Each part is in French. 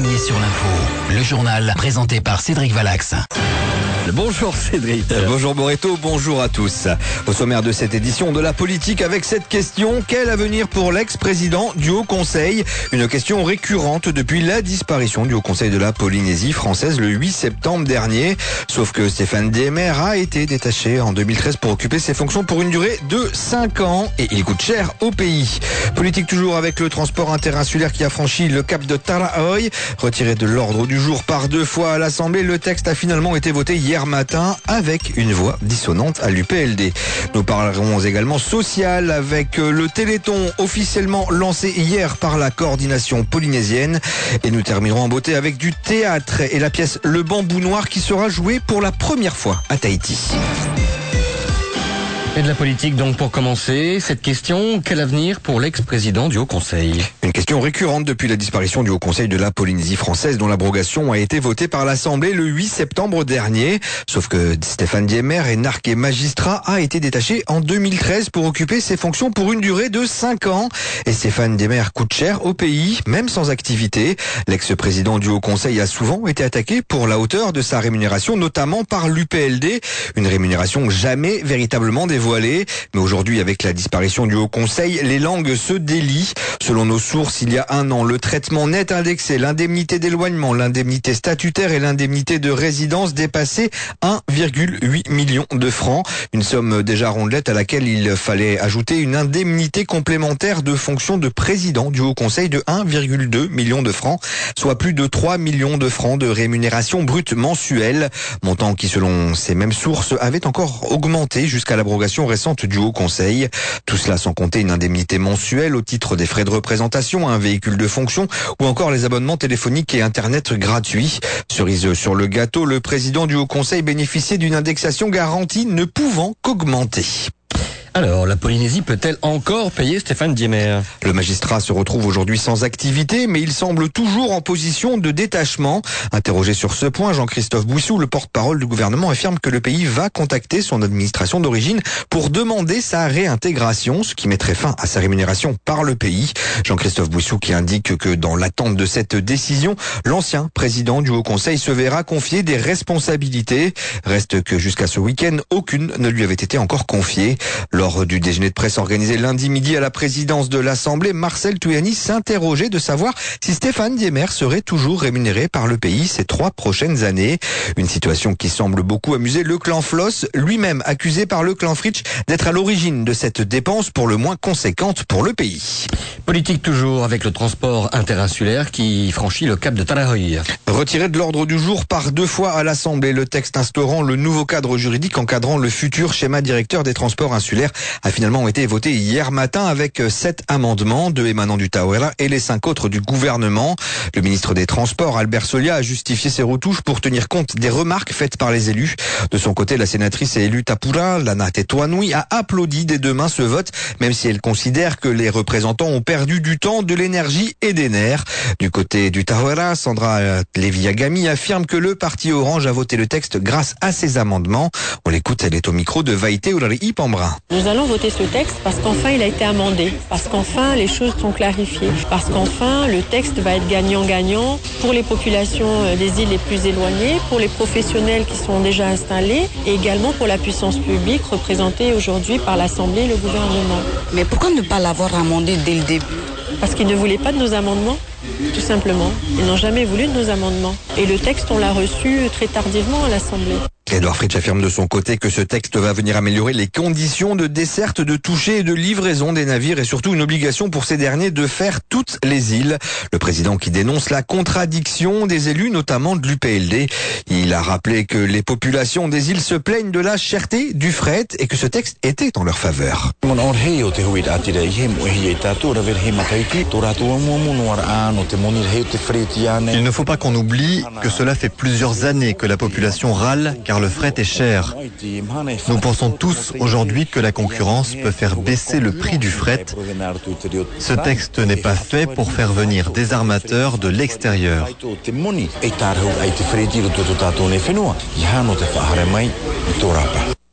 premier sur l'info. Le journal présenté par Cédric Valax. Bonjour Cédric. Bonjour Moreto, bonjour à tous. Au sommaire de cette édition de la politique avec cette question: quel avenir pour l'ex-président du Haut Conseil? Une question récurrente depuis la disparition du Haut Conseil de la Polynésie française le 8 septembre dernier. Sauf que Stéphane Diemer a été détaché en 2013 pour occuper ses fonctions pour une durée de 5 ans et il coûte cher au pays. Politique toujours avec le transport interinsulaire qui a franchi le cap de Taraoi. Retiré de l'ordre du jour par 2 fois à l'Assemblée, le texte a finalement été voté hier matin avec une voix dissonante à l'UPLD. Nous parlerons également social avec le Téléthon officiellement lancé hier par la coordination polynésienne. Et nous terminerons en beauté avec du théâtre et la pièce Le Bambou Noir qui sera jouée pour la première fois à Tahiti. Et de la politique donc pour commencer, cette question: quel avenir pour l'ex-président du Haut Conseil? Une question récurrente depuis la disparition du Haut Conseil de la Polynésie française dont l'abrogation a été votée par l'Assemblée le 8 septembre dernier. Sauf que Stéphane Diemer, énarque et magistrat, a été détaché en 2013 pour occuper ses fonctions pour une durée de 5 ans. Et Stéphane Diemer coûte cher au pays, même sans activité. L'ex-président du Haut Conseil a souvent été attaqué pour la hauteur de sa rémunération, notamment par l'UPLD. Une rémunération jamais véritablement dévoilée. Mais aujourd'hui, avec la disparition du Haut Conseil, les langues se délient. Selon nos sources, il y a 1 an, le traitement net indexé, l'indemnité d'éloignement, l'indemnité statutaire et l'indemnité de résidence dépassaient 1,8 million de francs. Une somme déjà rondelette à laquelle il fallait ajouter une indemnité complémentaire de fonction de président du Haut Conseil de 1,2 million de francs, soit plus de 3 millions de francs de rémunération brute mensuelle. Montant qui, selon ces mêmes sources, avait encore augmenté jusqu'à l'abrogation récente du Haut Conseil. Tout cela sans compter une indemnité mensuelle au titre des frais de représentation, un véhicule de fonction ou encore les abonnements téléphoniques et internet gratuits. Cerise sur le gâteau, le président du Haut Conseil bénéficiait d'une indexation garantie ne pouvant qu'augmenter. Alors, la Polynésie peut-elle encore payer Stéphane Diemer? Le magistrat se retrouve aujourd'hui sans activité, mais il semble toujours en position de détachement. Interrogé sur ce point, Jean-Christophe Bouissou, le porte-parole du gouvernement, affirme que le pays va contacter son administration d'origine pour demander sa réintégration, ce qui mettrait fin à sa rémunération par le pays. Jean-Christophe Bouissou qui indique que dans l'attente de cette décision, l'ancien président du Haut Conseil se verra confier des responsabilités. Reste que jusqu'à ce week-end, aucune ne lui avait été encore confiée. Lors du déjeuner de presse organisé lundi midi à la présidence de l'Assemblée, Marcel Touyani s'interrogeait de savoir si Stéphane Diemer serait toujours rémunéré par le pays ces 3 prochaines années. Une situation qui semble beaucoup amuser le clan Floss, lui-même accusé par le clan Fritsch d'être à l'origine de cette dépense pour le moins conséquente pour le pays. Politique toujours avec le transport interinsulaire qui franchit le cap de Taraoi. Retiré de l'ordre du jour par 2 fois à l'Assemblée, le texte instaurant le nouveau cadre juridique encadrant le futur schéma directeur des transports insulaires a finalement été voté hier matin avec 7 amendements, 2 émanant du Tauera et les 5 autres du gouvernement. Le ministre des Transports, Albert Solia, a justifié ces retouches pour tenir compte des remarques faites par les élus. De son côté, la sénatrice et élue Tapura, Lana Tetuanui, a applaudi dès demain ce vote, même si elle considère que les représentants ont perdu du temps, de l'énergie et des nerfs. Du côté du Tauera, Sandra Leviagami affirme que le parti Orange a voté le texte grâce à ces amendements. On l'écoute, elle est au micro de Vaïté Ulari Pambrin. Nous allons voter ce texte parce qu'enfin il a été amendé, parce qu'enfin les choses sont clarifiées, parce qu'enfin le texte va être gagnant-gagnant pour les populations des îles les plus éloignées, pour les professionnels qui sont déjà installés et également pour la puissance publique représentée aujourd'hui par l'Assemblée et le gouvernement. Mais pourquoi ne pas l'avoir amendé dès le début? Parce qu'ils ne voulaient pas de nos amendements, tout simplement. Ils n'ont jamais voulu de nos amendements. Et le texte, on l'a reçu très tardivement à l'Assemblée. Édouard Fritsch affirme de son côté que ce texte va venir améliorer les conditions de desserte, de toucher et de livraison des navires et surtout une obligation pour ces derniers de faire toutes les îles. Le président qui dénonce la contradiction des élus, notamment de l'UPLD. Il a rappelé que les populations des îles se plaignent de la cherté du fret et que ce texte était en leur faveur. Il ne faut pas qu'on oublie que cela fait plusieurs années que la population râle car le fret est cher. Nous pensons tous aujourd'hui que la concurrence peut faire baisser le prix du fret. Ce texte n'est pas fait pour faire venir des armateurs de l'extérieur.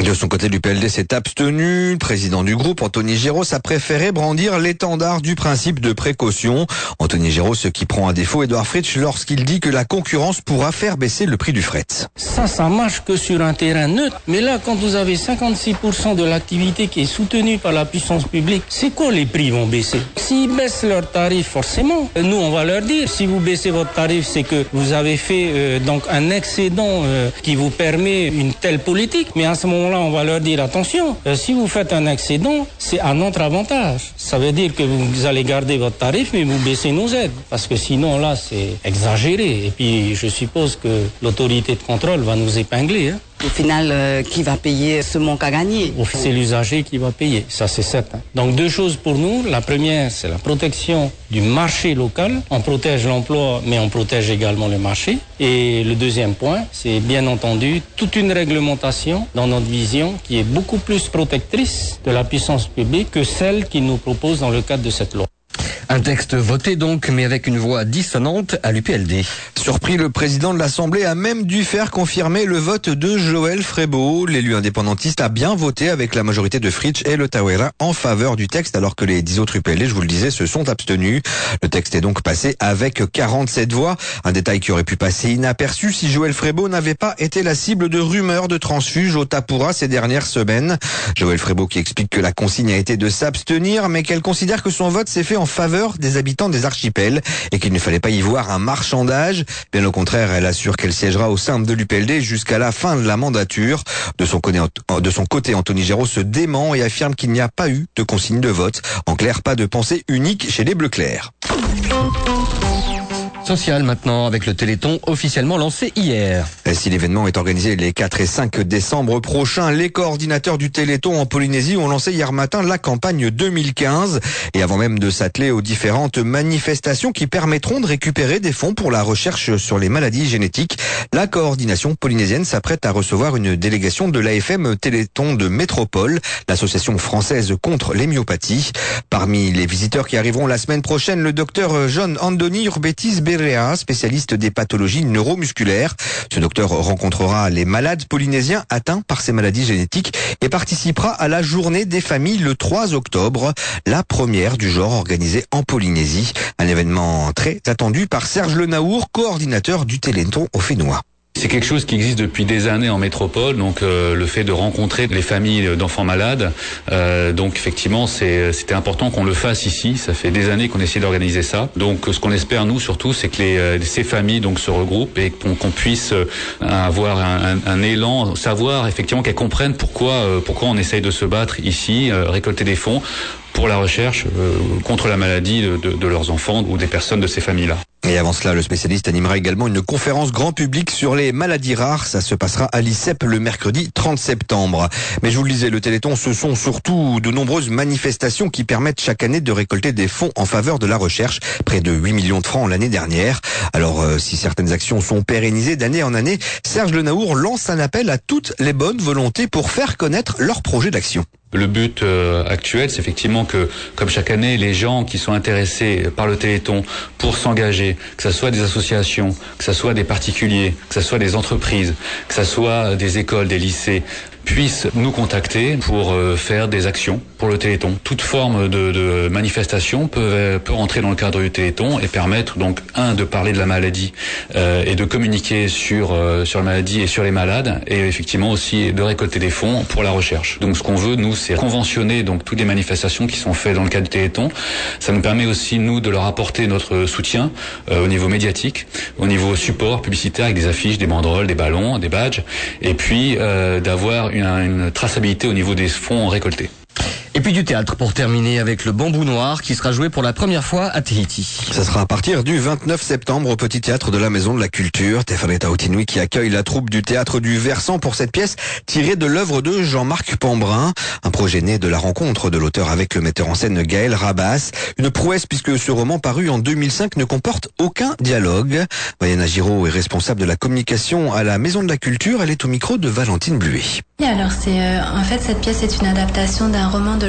De son côté, l'UPLD s'est abstenu. Le président du groupe, Anthony Géros, a préféré brandir l'étendard du principe de précaution. Anthony Géros qui prend à défaut Édouard Fritsch lorsqu'il dit que la concurrence pourra faire baisser le prix du fret. Ça marche que sur un terrain neutre. Mais là, quand vous avez 56% de l'activité qui est soutenue par la puissance publique, c'est quoi les prix vont baisser? S'ils baissent leurs tarifs, forcément, nous on va leur dire, si vous baissez votre tarif, c'est que vous avez fait donc un excédent qui vous permet une telle politique. Mais à ce moment-là, on va leur dire attention, si vous faites un excédent, c'est à notre avantage. Ça veut dire que vous allez garder votre tarif, mais vous baissez nos aides. Parce que sinon, là, c'est exagéré. Et puis, je suppose que l'autorité de contrôle va nous épingler. Au final, qui va payer ce manque à gagner? C'est l'usager qui va payer, ça c'est certain. Donc 2 choses pour nous. La première, c'est la protection du marché local. On protège l'emploi, mais on protège également le marché. Et le deuxième point, c'est bien entendu toute une réglementation dans notre vision qui est beaucoup plus protectrice de la puissance publique que celle qu'il nous propose dans le cadre de cette loi. Un texte voté donc, mais avec une voix dissonante à l'UPLD. Surpris, le président de l'Assemblée a même dû faire confirmer le vote de Joël Frébault. L'élu indépendantiste a bien voté avec la majorité de Fritsch et le Tawera en faveur du texte, alors que les 10 autres UPLD, je vous le disais, se sont abstenus. Le texte est donc passé avec 47 voix. Un détail qui aurait pu passer inaperçu si Joël Frébault n'avait pas été la cible de rumeurs de transfuges au Tapura ces dernières semaines. Joël Frébault qui explique que la consigne a été de s'abstenir, mais qu'elle considère que son vote s'est fait en faveur des habitants des archipels et qu'il ne fallait pas y voir un marchandage. Bien au contraire, elle assure qu'elle siégera au sein de l'UPLD jusqu'à la fin de la mandature. De son côté, Anthony Géros se dément et affirme qu'il n'y a pas eu de consigne de vote. En clair, pas de pensée unique chez les Bleus clairs. Social maintenant, avec le Téléthon officiellement lancé hier. Et si l'événement est organisé les 4 et 5 décembre prochains, les coordinateurs du Téléthon en Polynésie ont lancé hier matin la campagne 2015. Et avant même de s'atteler aux différentes manifestations qui permettront de récupérer des fonds pour la recherche sur les maladies génétiques, la coordination polynésienne s'apprête à recevoir une délégation de l'AFM Téléthon de Métropole, l'association française contre les myopathies. Parmi les visiteurs qui arriveront la semaine prochaine, le docteur John Andoni Urbetis Berea, spécialiste des pathologies neuromusculaires. Ce docteur rencontrera les malades polynésiens atteints par ces maladies génétiques et participera à la journée des familles le 3 octobre, la première du genre organisée en Polynésie. Un événement très attendu par Serge Lenaour, coordinateur du Téléthon Ofénois. C'est quelque chose qui existe depuis des années en métropole, donc le fait de rencontrer les familles d'enfants malades, donc effectivement c'était important qu'on le fasse ici. Ça fait des années qu'on essaie d'organiser ça. Donc ce qu'on espère nous surtout, c'est que ces familles donc se regroupent et qu'on puisse avoir un élan, savoir effectivement qu'elles comprennent pourquoi on essaye de se battre ici, récolter des fonds pour la recherche contre la maladie de leurs enfants ou des personnes de ces familles-là. Et avant cela, le spécialiste animera également une conférence grand public sur les maladies rares. Ça se passera à l'ICEP le mercredi 30 septembre. Mais je vous le disais, le Téléthon, ce sont surtout de nombreuses manifestations qui permettent chaque année de récolter des fonds en faveur de la recherche. Près de 8 millions de francs l'année dernière. Alors, si certaines actions sont pérennisées d'année en année, Serge Lenaour lance un appel à toutes les bonnes volontés pour faire connaître leurs projets d'action. Le but actuel, c'est effectivement que, comme chaque année, les gens qui sont intéressés par le Téléthon pour s'engager, que ce soit des associations, que ce soit des particuliers, que ce soit des entreprises, que ce soit des écoles, des lycées, puissent nous contacter pour faire des actions pour le Téléthon. Toute forme de manifestation peut rentrer dans le cadre du Téléthon et permettre donc de parler de la maladie et de communiquer sur la maladie et sur les malades et effectivement aussi de récolter des fonds pour la recherche. Donc ce qu'on veut nous c'est conventionner donc toutes les manifestations qui sont faites dans le cadre du Téléthon. Ça nous permet aussi nous de leur apporter notre soutien au niveau médiatique, au niveau support publicitaire avec des affiches, des banderoles, des ballons, des badges et puis d'avoir une traçabilité au niveau des fonds récoltés. Et puis du théâtre pour terminer avec le Bambou Noir qui sera joué pour la première fois à Tahiti. Ça sera à partir du 29 septembre au Petit Théâtre de la Maison de la Culture. Tefaneta Otinui qui accueille la troupe du Théâtre du Versant pour cette pièce tirée de l'œuvre de Jean-Marc Pambrin. Un projet né de la rencontre de l'auteur avec le metteur en scène Gaël Rabas. Une prouesse puisque ce roman paru en 2005 ne comporte aucun dialogue. Vaiana Giraud est responsable de la communication à la Maison de la Culture. Elle est au micro de Valentine Bluet. Alors en fait cette pièce est une adaptation d'un roman de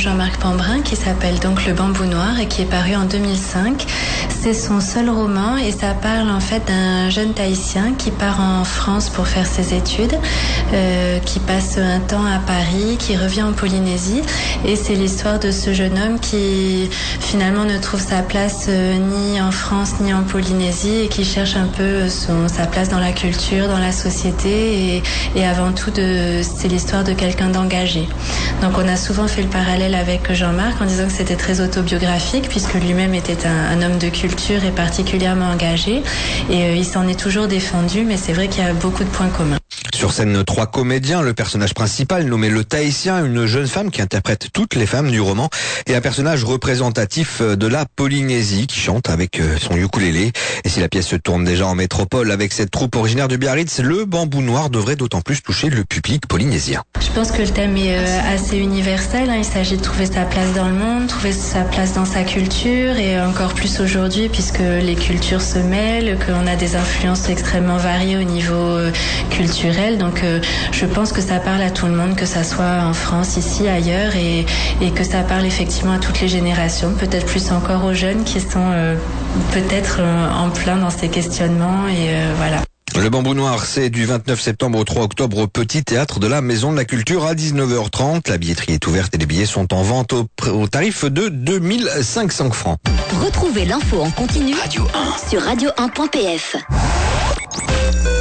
Jean-Marc Pambrin qui s'appelle donc Le Bambou Noir et qui est paru en 2005. C'est son seul roman et ça parle en fait d'un jeune Tahitien qui part en France pour faire ses études, qui passe un temps à Paris, qui revient en Polynésie et c'est l'histoire de ce jeune homme qui finalement ne trouve sa place ni en France ni en Polynésie et qui cherche un peu sa place dans la culture, dans la société et avant tout c'est l'histoire de quelqu'un d'engagé. Donc on a souvent fait le parallèle avec Jean-Marc en disant que c'était très autobiographique puisque lui-même était un homme de culture et particulièrement engagé et il s'en est toujours défendu, mais c'est vrai qu'il y a beaucoup de points communs. Sur scène, 3 comédiens, le personnage principal nommé le Tahitien, une jeune femme qui interprète toutes les femmes du roman et un personnage représentatif de la Polynésie qui chante avec son ukulélé. Et si la pièce se tourne déjà en métropole avec cette troupe originaire de Biarritz, le Bambou Noir devrait d'autant plus toucher le public polynésien. Je pense que le thème est assez universel. Il s'agit de trouver sa place dans le monde, trouver sa place dans sa culture et encore plus aujourd'hui puisque les cultures se mêlent, qu'on a des influences extrêmement variées au niveau culturel. Donc je pense que ça parle à tout le monde, que ça soit en France, ici, ailleurs et que ça parle effectivement à toutes les générations, peut-être plus encore aux jeunes qui sont peut-être en plein dans ces questionnements et voilà. Le Bambou Noir, c'est du 29 septembre au 3 octobre au Petit Théâtre de la Maison de la Culture à 19h30. La billetterie est ouverte et les billets sont en vente au tarif de 2500 francs. Retrouvez l'info en continu sur radio1.pf.